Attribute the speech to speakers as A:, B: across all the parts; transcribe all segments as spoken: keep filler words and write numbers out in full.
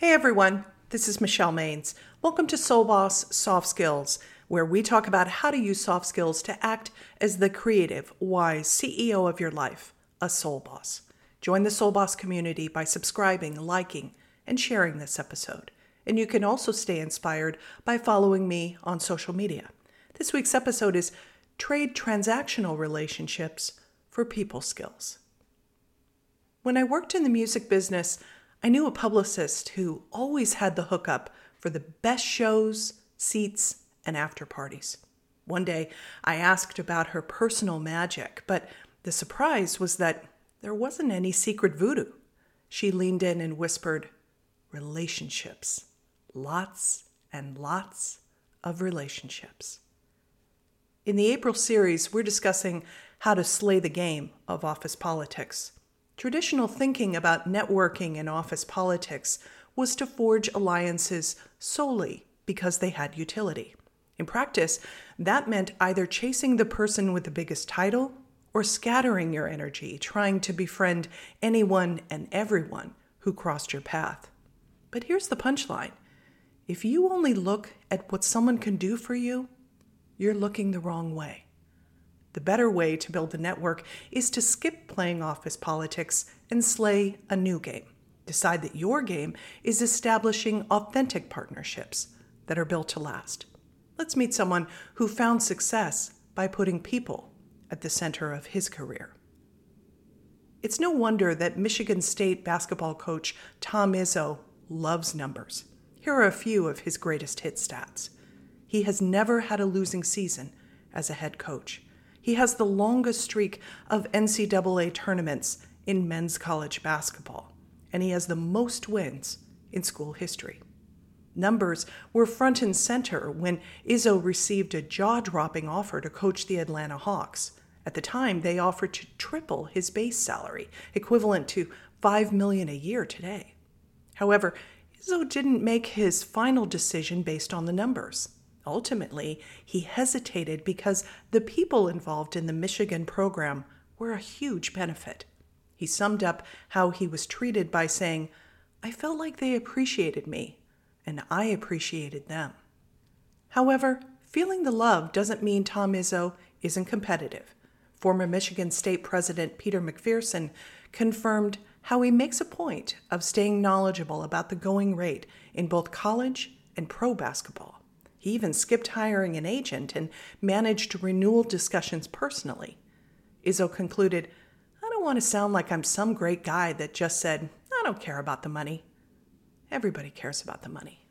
A: Hey everyone, this is Michelle Maines. Welcome to Soul Boss Soft Skills, where we talk about how to use soft skills to act as the creative, wise C E O of your life, a soul boss. Join the Soul Boss community by subscribing, liking, and sharing this episode. And you can also stay inspired by following me on social media. This week's episode is Trade Transactional Relationships for People Skills. When I worked in the music business, I knew a publicist who always had the hookup for the best shows, seats, and after parties. One day, I asked about her personal magic, but the surprise was that there wasn't any secret voodoo. She leaned in and whispered, relationships. Lots and lots of relationships. In the April series, we're discussing how to slay the game of office politics. Traditional thinking about networking in office politics was to forge alliances solely because they had utility. In practice, that meant either chasing the person with the biggest title or scattering your energy, trying to befriend anyone and everyone who crossed your path. But here's the punchline. If you only look at what someone can do for you, you're looking the wrong way. The better way to build a network is to skip playing office politics and slay a new game. Decide that your game is establishing authentic partnerships that are built to last. Let's meet someone who found success by putting people at the center of his career. It's no wonder that Michigan State basketball coach Tom Izzo loves numbers. Here are a few of his greatest hit stats. He has never had a losing season as a head coach. He has the longest streak of N C double A tournaments in men's college basketball, and he has the most wins in school history. Numbers were front and center when Izzo received a jaw-dropping offer to coach the Atlanta Hawks. At the time, they offered to triple his base salary, equivalent to five million dollars a year today. However, Izzo didn't make his final decision based on the numbers. Ultimately, he hesitated because the people involved in the Michigan program were a huge benefit. He summed up how he was treated by saying, "I felt like they appreciated me, and I appreciated them." However, feeling the love doesn't mean Tom Izzo isn't competitive. Former Michigan State President Peter McPherson confirmed how he makes a point of staying knowledgeable about the going rate in both college and pro basketball. He even skipped hiring an agent and managed renewal discussions personally. Izzo concluded, "I don't want to sound like I'm some great guy that just said, I don't care about the money." Everybody cares about the money.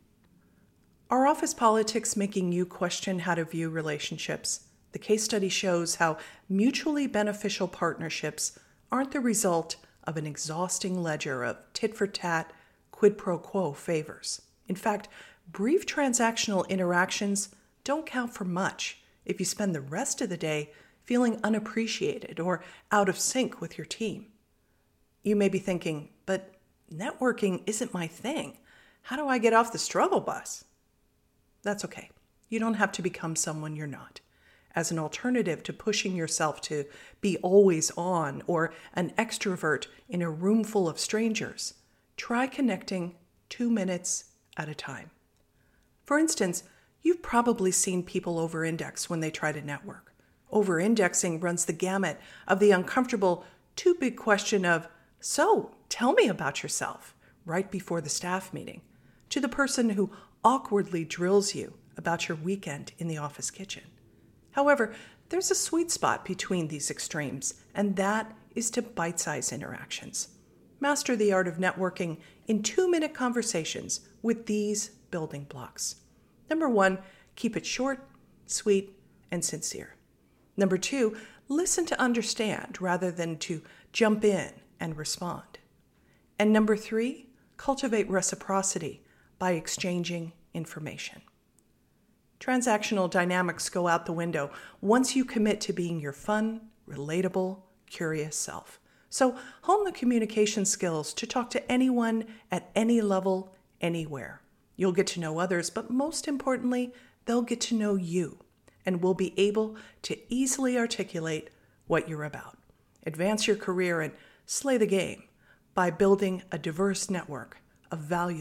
A: Are office politics making you question how to view relationships? The case study shows how mutually beneficial partnerships aren't the result of an exhausting ledger of tit-for-tat, quid pro quo favors. In fact, brief transactional interactions don't count for much if you spend the rest of the day feeling unappreciated or out of sync with your team. You may be thinking, but networking isn't my thing. How do I get off the struggle bus? That's okay. You don't have to become someone you're not. As an alternative to pushing yourself to be always on or an extrovert in a room full of strangers, try connecting two minutes at a time. For instance, you've probably seen people over-index when they try to network. Over-indexing runs the gamut of the uncomfortable too big question of, "So, tell me about yourself," right before the staff meeting, to the person who awkwardly drills you about your weekend in the office kitchen. However, there's a sweet spot between these extremes, and that is to bite-sized interactions. Master the art of networking in two-minute conversations with these building blocks. Number one, keep it short, sweet, and sincere. Number two, listen to understand rather than to jump in and respond. And number three, cultivate reciprocity by exchanging information. Transactional dynamics go out the window once you commit to being your fun, relatable, curious self. So hone the communication skills to talk to anyone at any level, anywhere. You'll get to know others, but most importantly, they'll get to know you and will be able to easily articulate what you're about. Advance your career and slay the game by building a diverse network of valuable,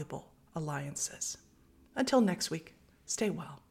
A: alliances. Until next week, stay well.